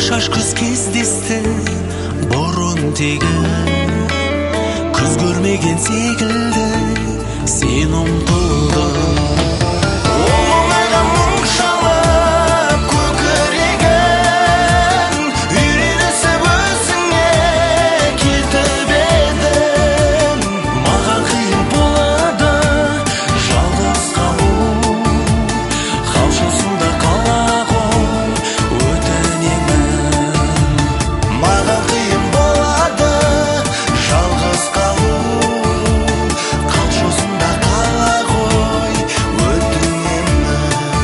шаш күз кездесті бұрын тегі, күз көрмеген секілді сен ұмтылдың. Оңайға мұң шалып көкірегін үйренісіп өзіңе кетіп едің. Маған қиын болады жалғыз қалу, қалшылсында қала ғой өтінемін. Маған қиын болады жалғыз қалу, қалшылсында қала ғой өтінемін.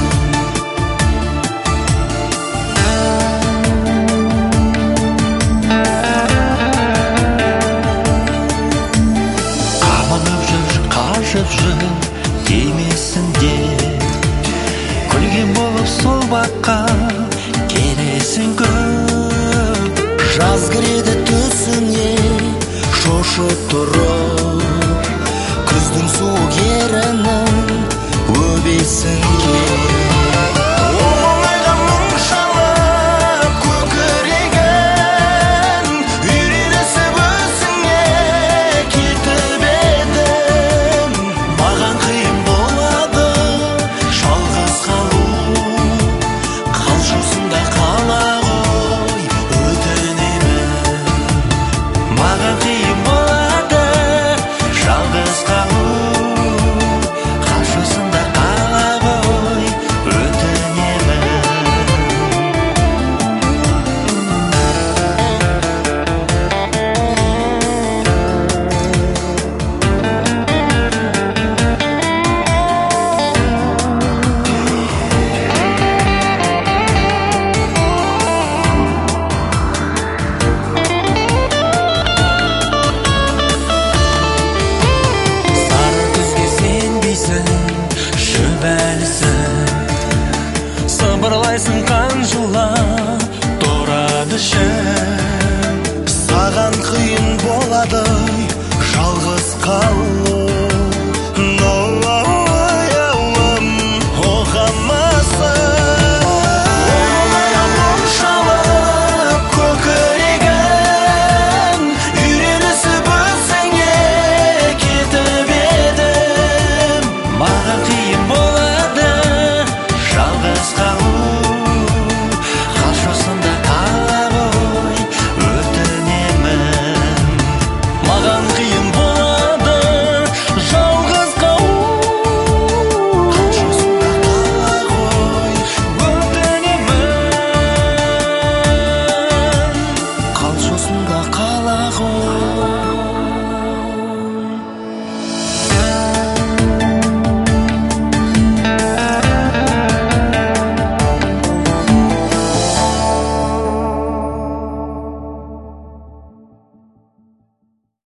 Қамығып жүр, қажып жүр емесінде, күлген болып сол баққа келесің көп. Жаз кіреді түсіне шошып тұрып, күздің суық ерінің өбесін Оңайға мұң шалып көкірегін үйренісіп өзіңе кетіп едің. Маған қиын болады жалғыз қалу, қалшылсында қала ғой өтінемін. Маған қиын болады жалғыз қалу, қалшылсында қала ғой өтінемін. Сары күзге сенбейсің, шөбәлісің, сыбырлайсың қанжылап тұрады ішің. Саған қиын болады жалғыз қалу,